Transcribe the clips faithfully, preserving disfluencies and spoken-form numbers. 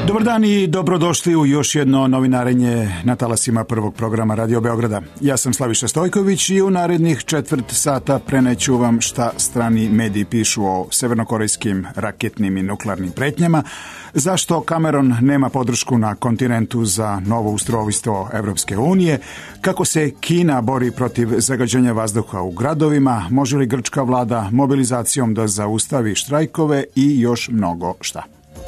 Dobar dan i dobrodošli u još jedno novinarenje na talasima prvog programa Radio Beograda. Ja sam Slaviša Stojković i u narednih četvrt sata preneću vam šta strani mediji pišu o severnokorejskim raketnim i nuklearnim pretnjama, zašto Cameron nema podršku na kontinentu za novo ustrojstvo Evropske unije, kako se Kina bori protiv zagađenja vazduha u gradovima, može li grčka vlada mobilizacijom da zaustavi štrajkove i još mnogo šta.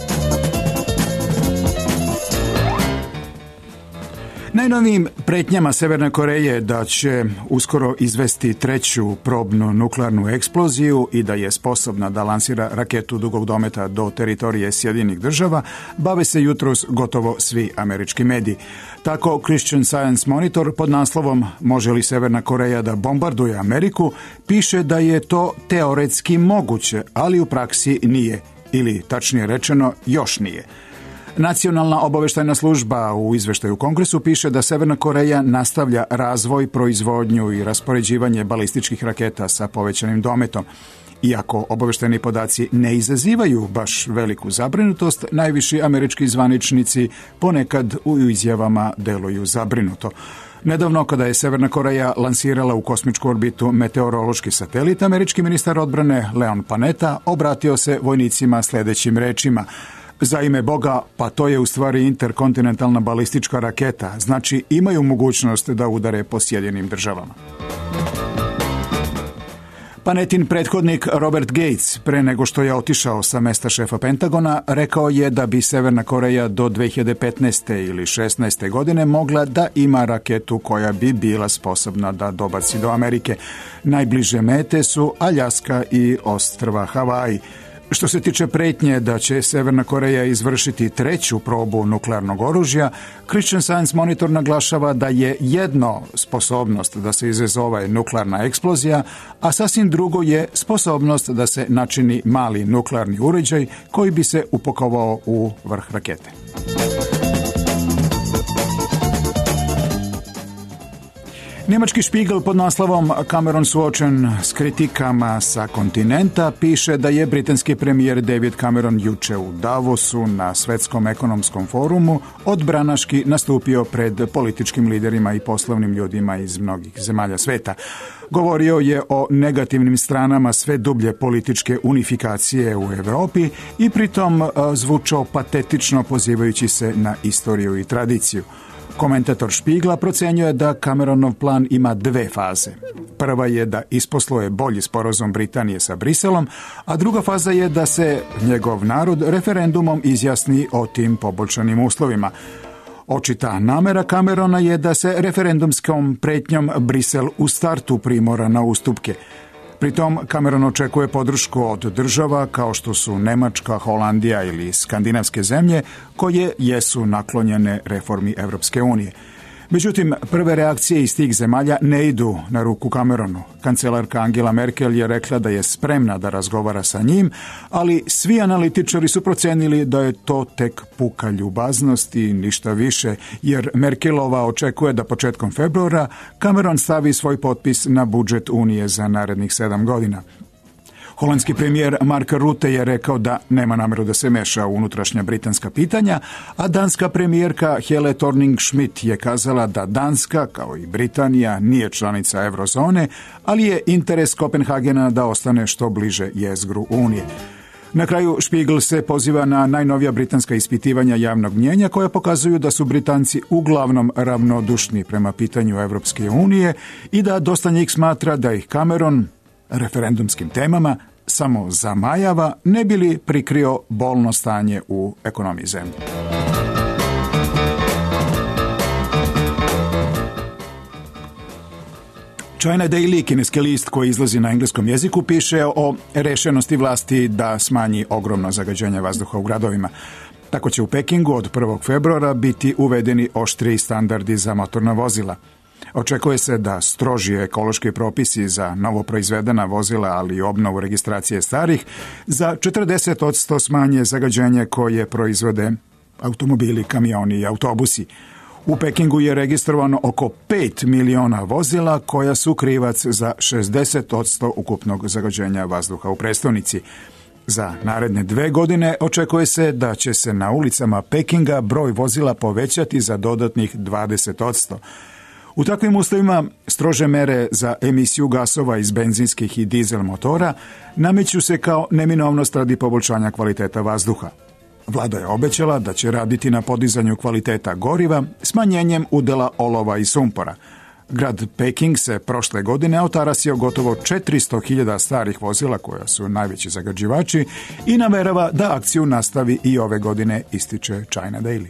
Najnovijim pretnjama Severne Koreje da će uskoro izvesti treću probnu nuklearnu eksploziju i da je sposobna da lansira raketu dugog dometa do teritorije Sjedinjenih država bave se jutros gotovo svi američki mediji. Tako Christian Science Monitor pod naslovom "Može li Severna Koreja da bombarduje Ameriku?" piše da je to teoretski moguće, ali u praksi nije, ili tačnije rečeno još nije. Nacionalna obaveštajna služba u izveštaju Kongresu piše da Severna Koreja nastavlja razvoj, proizvodnju i raspoređivanje balističkih raketa sa povećanim dometom. Iako obaveštajni podaci ne izazivaju baš veliku zabrinutost, najviši američki zvaničnici ponekad u izjavama deluju zabrinuto. Nedavno, kada je Severna Koreja lansirala u kosmičku orbitu meteorološki satelit, američki ministar odbrane Leon Panetta obratio se vojnicima sljedećim rečima: "Za ime Boga, pa to je u stvari interkontinentalna balistička raketa, znači imaju mogućnost da udare po Sjedinjenim državama." Panettin prethodnik Robert Gates, pre nego što je otišao sa mesta šefa Pentagona, rekao je da bi Severna Koreja do dve hiljade petnaeste ili šesnaeste godine mogla da ima raketu koja bi bila sposobna da dobaci do Amerike. Najbliže mete su Aljaska i ostrva Havaji. Što se tiče pretnje da će Severna Koreja izvršiti treću probu nuklearnog oružja, Christian Science Monitor naglašava da je jedno sposobnost da se izazove nuklearna eksplozija, a sasvim drugo je sposobnost da se načini mali nuklearni uređaj koji bi se upakovao u vrh rakete. Njemački Spiegel pod naslovom "Cameron suočen s kritikama sa kontinenta" piše da je britanski premijer David Cameron juče u Davosu na Svetskom ekonomskom forumu odbranaški nastupio pred političkim liderima i poslovnim ljudima iz mnogih zemalja sveta. Govorio je o negativnim stranama sve dublje političke unifikacije u Europi i pritom zvučao patetično pozivajući se na istoriju i tradiciju. Komentator Spiegla procenjuje da Cameronov plan ima dve faze. Prva je da isposluje bolji sporazum Britanije sa Briselom, a druga faza je da se njegov narod referendumom izjasni o tim poboljšanim uslovima. Očita namera Camerona je da se referendumskom pretnjom Brisel u startu primora na ustupke. Pritom Cameron očekuje podršku od država kao što su Nemačka, Holandija ili skandinavske zemlje koje jesu naklonjene reformi Evropske unije. Međutim, prve reakcije iz tih zemalja ne idu na ruku Cameronu. Kancelarka Angela Merkel je rekla da je spremna da razgovara sa njim, ali svi analitičari su procenili da je to tek puka ljubaznost i ništa više, jer Merkelova očekuje da početkom februara Cameron stavi svoj potpis na budžet Unije za narednih sedam godina. Holandski premijer Mark Rutte je rekao da nema namjeru da se meša u unutrašnja britanska pitanja, a danska premijerka Helle Thorning-Schmidt je kazala da Danska, kao i Britanija, nije članica eurozone, ali je interes Kopenhagena da ostane što bliže jezgru Unije. Na kraju Spiegel se poziva na najnovija britanska ispitivanja javnog mnjenja koja pokazuju da su Britanci uglavnom ravnodušni prema pitanju Evropske unije i da dosta njih smatra da ih Cameron referendumskim temama samo zamajava, ne bi li prikrio bolno stanje u ekonomiji zemlje. China Daily, kineski list koji izlazi na engleskom jeziku, piše o rešenosti vlasti da smanji ogromno zagađenje vazduha u gradovima. Tako će u Pekingu od prvog februara biti uvedeni oštriji standardi za motorna vozila. Očekuje se da stroži ekološki propisi za novo proizvedena vozila, ali i obnovu registracije starih, za četrdeset posto smanje zagađenje koje proizvode automobili, kamioni i autobusi. U Pekingu je registrovano oko pet miliona vozila koja su krivac za šezdeset posto ukupnog zagađenja vazduha u prestonici. Za naredne dve godine očekuje se da će se na ulicama Pekinga broj vozila povećati za dodatnih dvadeset posto. U takvim uslovima strože mere za emisiju gasova iz benzinskih i dizel motora nameću se kao neminovnost radi poboljšanja kvaliteta vazduha. Vlada je obećala da će raditi na podizanju kvaliteta goriva smanjenjem udela olova i sumpora. Grad Peking se prošle godine otarasio gotovo četiristo hiljada starih vozila koja su najveći zagađivači i namerava da akciju nastavi i ove godine, ističe China Daily.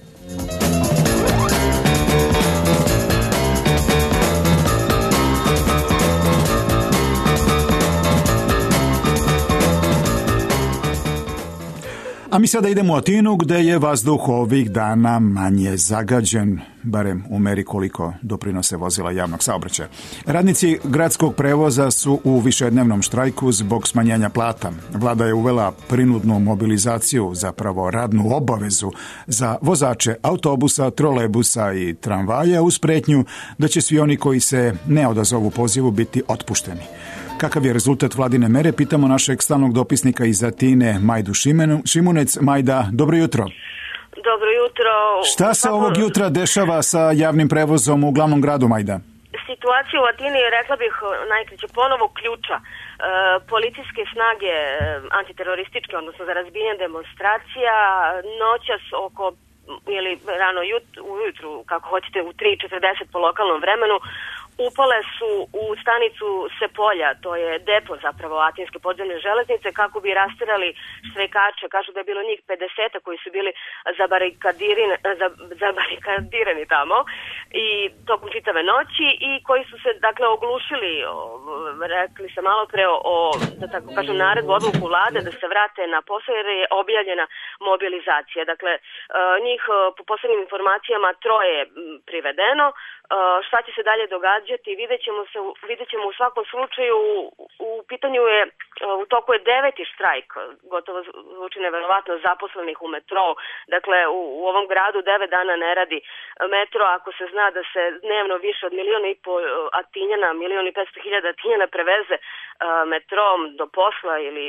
A mi sada idemo u Atinu gde je vazduh ovih dana manje zagađen, barem u meri koliko doprinose vozila javnog saobraćaja. Radnici gradskog prevoza su u višednevnom štrajku zbog smanjenja plata. Vlada je uvela prinudnu mobilizaciju, zapravo radnu obavezu za vozače autobusa, trolebusa i tramvaja uz pretnju da će svi oni koji se ne odazovu pozivu biti otpušteni. Kakav je rezultat vladine mere, pitamo našeg stalnog dopisnika iz Atine, Majdu Šimunec. Majda, dobro jutro. Dobro jutro. Šta se ovog jutra dešava sa javnim prevozom u glavnom gradu, Majda? Situacija u Atini je, rekla bih, najkraće ponovo ključa. E, policijske snage antiterorističke, odnosno za razbijanje demonstracija, noćas oko ili rano jut, ujutru, kako hoćete, u tri četrdeset po lokalnom vremenu, upale su u stanicu Sepolja, to je depo zapravo Atinske podzemne železnice, kako bi rasterali štrajkače. Kažu da je bilo njih pedeset koji su bili zabarikadirani, zabarikadirani tamo i tokom čitave noći i koji su se dakle oglušili, rekli se malo pre o, da tako kažem, naredbu, odluku vlade da se vrate na posao jer je objavljena mobilizacija. Dakle, njih po poslednjim informacijama troje je privedeno. Šta će se dalje događati, vidjet ćemo, se, vidjet ćemo u svakom slučaju. U pitanju je, u toku je deveti štrajk, gotovo zvuči neverovatno, zaposlenih u metrou. Dakle, u, u ovom gradu devet dana ne radi metro, ako se zna da se dnevno više od miliona i po Atinjana, milion i petsto hiljada Atinjana preveze metrom do posla ili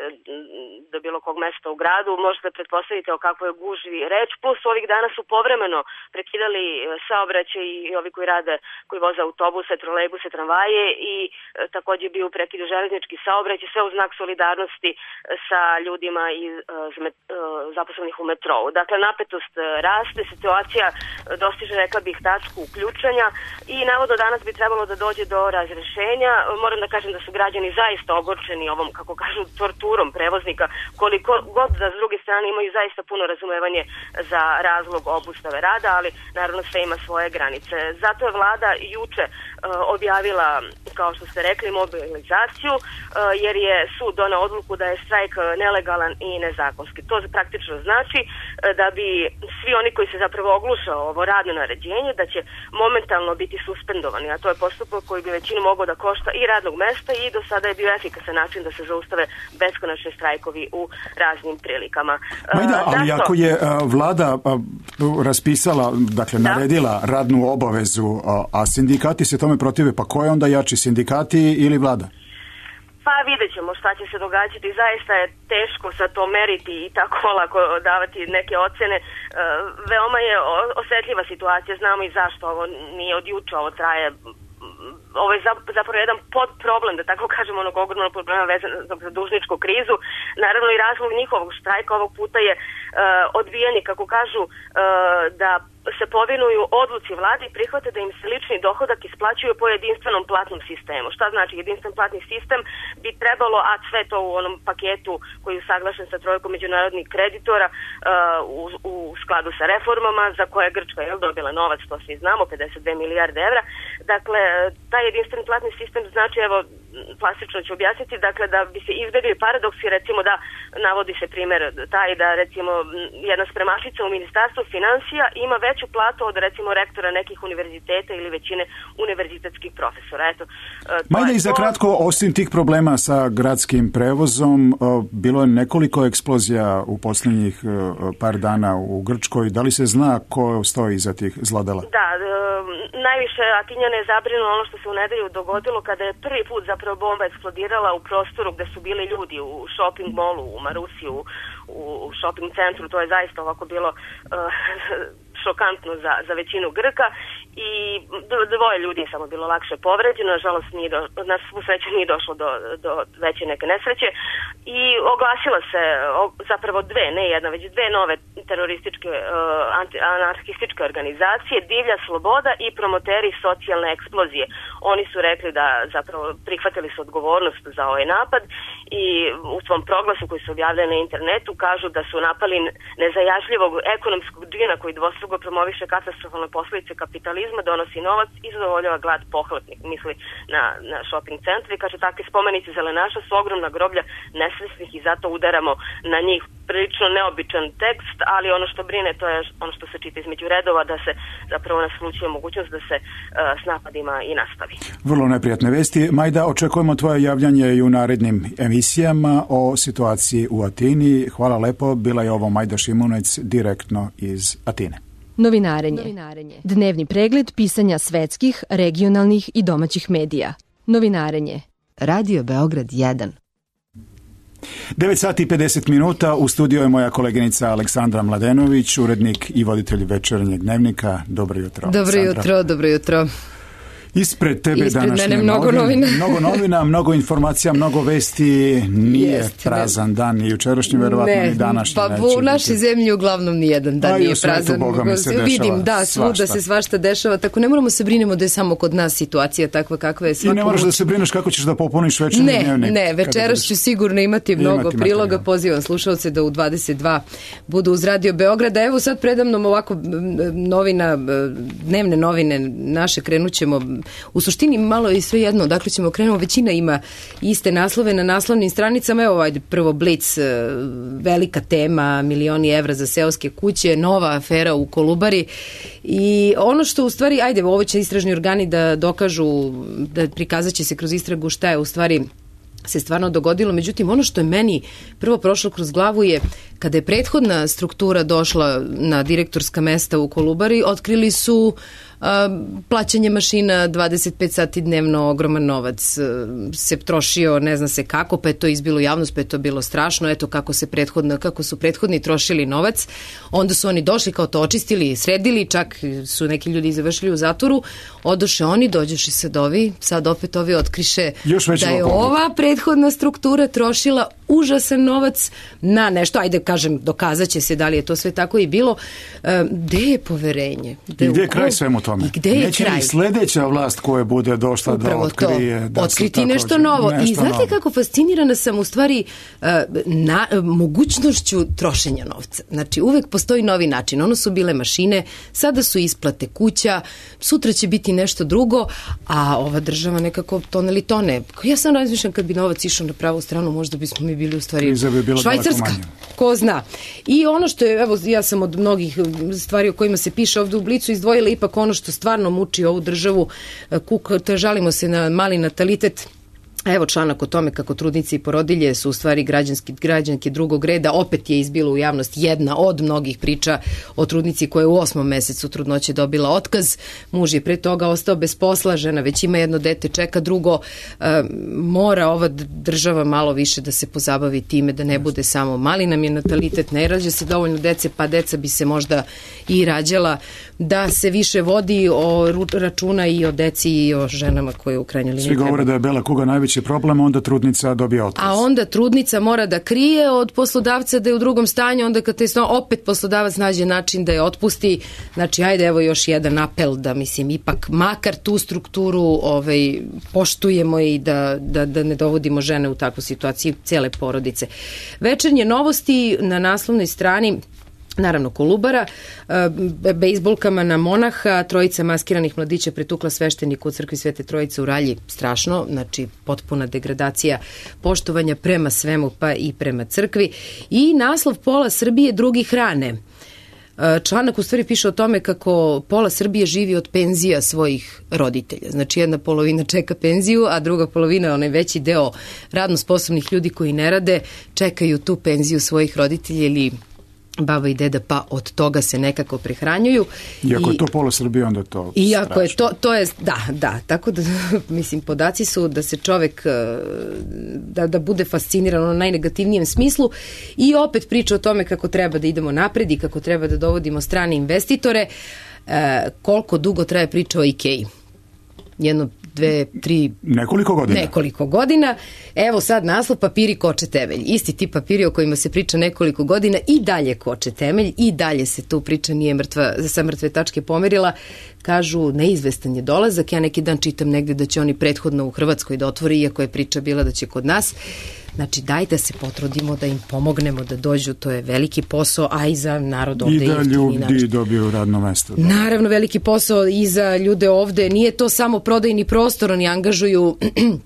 do bilo kog mesta u gradu, možete pretpostaviti o kakvoj gužvi reč, plus ovih dana su povremeno prekidali saobraćaj i ovi koji rade, koji voze autobuse, trolejbuse, tramvaje i e, također bio u prekidu železnički saobraćaj, sve u znak solidarnosti sa ljudima iz e, e, zaposlenih u metrou. Dakle, napetost raste, situacija dostiže, rekla bih, tačku uključanja i navodno danas bi trebalo da dođe do razrešenja. Moram da kažem da su građani zaista ogorčeni ovom, kako kažu, torturom prevoznika, koliko god da s druge strane imaju zaista puno razumevanje za razlog obustave rada, ali naravno sve ima svoje granice. Zato je vlada juče uh, objavila, kao što ste rekli, mobilizaciju, uh, jer je sud doneo odluku da je štrajk nelegalan i nezakonski. To praktično znači uh, da bi svi oni koji se zapravo ogluše ovo radno naređenje, da će momentalno biti suspendovani, a to je postupak koji bi većinu mogao da košta i radnog mesta i do sada je bio efikasan način da se zaustave beskonačni štrajkovi u raznim prilikama. Uh, Majda, ali zato... ako je uh, vlada uh, raspisala, dakle da? naredila radnu obavezu, a sindikati se tome protive, pa ko je onda jači, sindikati ili vlada? Pa vidjet ćemo šta će se događati. Zaista je teško sad to meriti i tako lako davati neke ocene. E, veoma je osetljiva situacija, znamo i zašto ovo nije od juče, ovo traje. Ovo je zapravo jedan podproblem, da tako kažemo, onog ogromnog problema vezanog za dužničku krizu. Naravno i razlog njihovog štrajka ovog puta je uh, odbijanje, kako kažu, uh, da se povinuju odluci vlade i prihvate da im se lični dohodak isplaćuje po jedinstvenom platnom sistemu. Šta znači jedinstven platni sistem? Bi trebalo, a sve to u onom paketu koji je usaglašen sa trojkom međunarodnih kreditora uh, u, u skladu sa reformama za koje je Grčka je dobila novac, to svi znamo, pedeset dve milijarde evra. Dakle, taj jedinstven platni sistem znači, evo, plastično ću objasniti, dakle da bi se izbjegli paradoksi, recimo da navodi se primjer taj da recimo jedna spremačica u Ministarstvu finansija ima veću platu od recimo rektora nekih univerziteta ili većine univerzitetskih profesora. Eto, Majda, i za kratko, osim tih problema sa gradskim prevozom, bilo je nekoliko eksplozija u posljednjih par dana u Grčkoj. Da li se zna ko stoji iza tih zlodela? Da, najviše Atinjane je zabrinulo ono što se u nedelju dogodilo kada je prvi put zapravo bomba eksplodirala u prostoru gde su bili ljudi u shopping mallu u Marusiju, u, u shopping centru. To je zaista ovako bilo uh, šokantno za, za većinu Grka i dvoje ljudi je samo bilo lakše povređeno, nažalost nije do, na svu sreću nije došlo do, do veće neke nesreće i oglasila se zapravo dve, ne jedna, već dve nove terorističke uh, anti, anarhističke organizacije, Divlja sloboda i promoteri socijalne eksplozije. Oni su rekli da zapravo prihvatili su odgovornost za ovaj napad i u svom proglasu koji su objavljeni na internetu kažu da su napali nezajažljivog ekonomskog džina koji dvostruko promoviše katastrofalne posljedice kapitalizma, donosi novac i zadovoljava glad pohlepnik, misli na, na shopping centru i kaže takvi spomenici zelenaša su ogromna groblja nesvesnih i zato udaramo na njih. Prilično neobičan tekst, ali ono što brine to je ono što se čita između redova, da se zapravo naslučuje mogućnost da se uh, s napadima i nastavi. Vrlo neprijatne vesti. Majda, očekujemo tvoje javljanje i u narednim emisijama o situaciji u Atini. Hvala lepo, bila je ovo Majda Šimunec direktno iz Atine. Novinarenje. Novinarenje. Dnevni pregled pisanja svetskih, regionalnih i domaćih medija. Novinarenje. Radio Beograd jedan. devet sati i pedeset minuta, u studiju je moja koleginica Aleksandra Mladenović, urednik i voditelj Večernjeg dnevnika. Dobro jutro. Dobro jutro, dobro jutro. Ispred tebe Ispred današnje mene mnogo novina. Mnogo novina, mnogo informacija, mnogo vesti. Nije Jest, prazan ne. dan, ni jučerašnji, verovatno ne, ni današnji. Pa u našoj zemlji uglavnom nijedan dan pa nije prazan. Vidim, da, svašta. Svuda se svašta dešava, tako ne moramo se brinemo da je samo kod nas situacija takva kakva je. I ne moraš da se brineš kako ćeš da popuniš večernji ne, dnevnik. Ne, večeras ću sigurno imati mnogo imati priloga. Materijal. Pozivam slušalce da u dvadeset dva budu uz Radio Beograda. Evo sad predamnom ovako novina, dnevne novine naše krenućemo. U suštini malo i sve jedno, dakle ćemo krenuti, većina ima iste naslove na naslovnim stranicama. Evo, ajde, prvo Blic, velika tema, milioni evra za seoske kuće, nova afera u Kolubari i ono što u stvari, ajde, ovo će istražni organi da dokažu, da prikazat će se kroz istragu šta je u stvari se stvarno dogodilo. Međutim, ono što je meni prvo prošlo kroz glavu je kada je prethodna struktura došla na direktorska mesta u Kolubari, otkrili su a, plaćanje mašina dvadeset pet sati dnevno, ogroman novac se trošio, ne zna se kako, pa je to izbilo javnost, pa je to bilo strašno, eto kako se prethodno, kako su prethodni trošili novac, onda su oni došli kao to očistili, sredili, čak su neki ljudi završili u zatvoru, odoše oni, dođeše sad ovi, sad opet ovi otkriše da je ova prethodna struktura trošila užasan novac na nešto, ajde kažem, dokazat će se da li je to sve tako i bilo. E, gde je poverenje? Gde I gde je kraj svemu tome? I gde je Neće kraj? Neće ni sledeća vlast koja bude došla upravo da otkrije. To, da otkriti nešto također, novo. Nešto I znate novo. Kako fascinirana sam u stvari uh, na, uh, mogućnošću trošenja novca. Znači uvek postoji novi način. Ono su bile mašine, sada su isplate kuća, sutra će biti nešto drugo, a ova država nekako tone li tone. Ja sam razmišljam kad bi novac išao na pravu stranu, možda bismo mi bili u stvari bi Švajcarska. Ko zna. I ono što je, evo, ja sam od mnogih stvari o kojima se piše ovdje u Blicu izdvojila ipak ono što stvarno muči ovu državu, kuka, žalimo se na mali natalitet. Evo članak o tome kako trudnice i porodilje su u stvari građanski, građanke drugog reda. Opet je izbilo u javnost jedna od mnogih priča o trudnici koja je u osmom mesecu trudnoće dobila otkaz. Muž je pre toga ostao bez posla, žena već ima jedno dete, čeka drugo. E, mora ova država malo više da se pozabavi time, da ne bude samo mali nam je natalitet, ne rađa se dovoljno dece, pa deca bi se možda i rađala, da se više vodi o računa i o deci i o ženama koje u krajnjoj liniji. Svi govore da je bela kuga najveći problem, onda trudnica dobija otkaz. A onda trudnica mora da krije od poslodavca da je u drugom stanju, onda kad te opet poslodavac nađe način da je otpusti. Znači, ajde, evo još jedan apel da, mislim, ipak makar tu strukturu ovaj, poštujemo i da, da, da ne dovodimo žene u takvu situaciju, cele porodice. Večernje novosti na naslovnoj strani, naravno Kolubara, bejsbolkama na monaha, trojica maskiranih mladića pretukla svešteniku u crkvi Svete Trojice u Ralji, strašno, znači potpuna degradacija poštovanja prema svemu pa i prema crkvi. I naslov pola Srbije drugi hrane. Članak u stvari piše o tome kako pola Srbije živi od penzija svojih roditelja. Znači jedna polovina čeka penziju, a druga polovina, onaj veći deo radno sposobnih ljudi koji ne rade, čekaju tu penziju svojih roditelja ili baba i deda, pa od toga se nekako prehranjuju. Iako I, je to pola Srbije, onda to iako strašno. je to, to je, da, da, tako da, mislim, podaci su da se čovek, da, da bude fasciniran u najnegativnijem smislu i opet priča o tome kako treba da idemo napred i kako treba da dovodimo strane investitore. E, koliko dugo traje priča o IKEA-i? Jedno, dve, tri... Nekoliko godina. Nekoliko godina. Evo sad naslov, papiri koče temelj. Isti ti papiri o kojima se priča nekoliko godina i dalje koče temelj i dalje se tu priča nije mrtva, sa mrtve tačke pomerila. Kažu, neizvestan je dolazak. Ja neki dan čitam negde da će oni prethodno u Hrvatskoj da otvori, iako je priča bila da će kod nas. Znači, daj da se potrudimo, da im pomognemo da dođu, to je veliki posao, a i za narod ovde. I da ljudi način. dobiju radno mesto. Da. Naravno, veliki posao i za ljude ovde. Nije to samo prodajni prostor, oni angažuju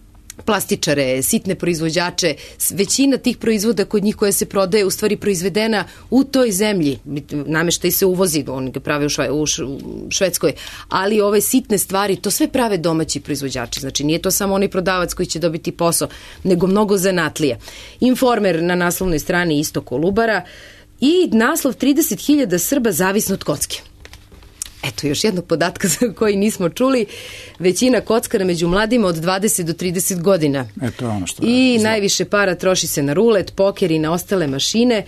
plastičare, sitne proizvođače. Većina tih proizvoda kod njih koje se prodaje u stvari proizvedena u toj zemlji. Nameštaj se uvozi, oni ga prave u, šve, u Švedskoj, ali ove sitne stvari, to sve prave domaći proizvođači. Znači nije to samo onaj prodavac koji će dobiti posao, nego mnogo zanatlija. Informer na naslovnoj strani isto Kolubara i naslov trideset hiljada Srba zavisno od kocke. Eto, još jednog podatka za koji nismo čuli. Većina kockara među mladima od dvadeset do trideset godina. Eto, ono što I zna. Najviše para troši se na rulet, poker i na ostale mašine.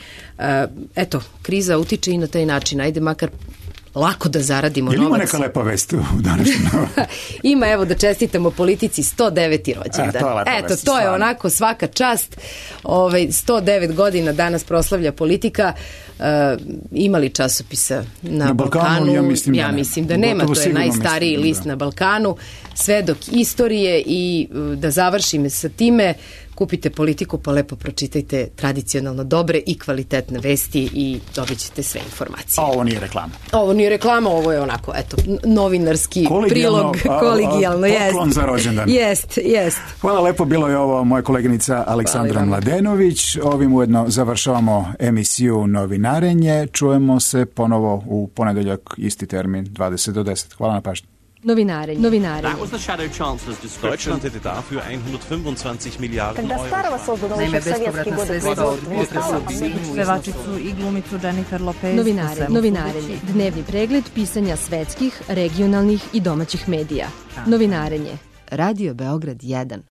Eto, kriza utiče i na taj način. Ajde makar lako da zaradimo novac. Ili ima neka lepa vest u današnjem? Ima, evo da čestitamo politici sto deveti rođendan. E, to je lepa Eto, vest, to je stvarno. Onako svaka čast. Ove, sto devet godina danas proslavlja politika. E, imali časopisa na, na Balkanu? Balkanu? Ja mislim, ja da, ne. mislim da nema. Gotovo to je najstariji mislim, list da. na Balkanu. Svedok istorije i da završim sa time, kupite Politiku pa lepo pročitajte tradicionalno dobre i kvalitetne vesti i dobit ćete sve informacije. A ovo nije reklama. Ovo nije reklama, ovo je onako, eto, novinarski Kolegijalno, prilog, kolegijalno, jest. Poklon za rođendan. Jest, jest. Hvala lepo, bilo je ovo moja koleginica Aleksandra Mladenović. Ovim ujedno završavamo emisiju Novinarenje. Čujemo se ponovo u ponedeljak, isti termin, dvadeset do deset. Hvala na pažnji. Novinarenje. Novinarenje. That was the shadow chancellor's description. Deutschland hätte dafür hundertfünfundzwanzig Milliarden Когда старого создано еще в советские годы производства не стало, pevačicu i glumicu Jennifer Lopez. Novinarenje. Novinarenje. Dnevni pregled pisanja svetskih, regionalnih i domaćih medija. Novinarenje. Radio Beograd jedan.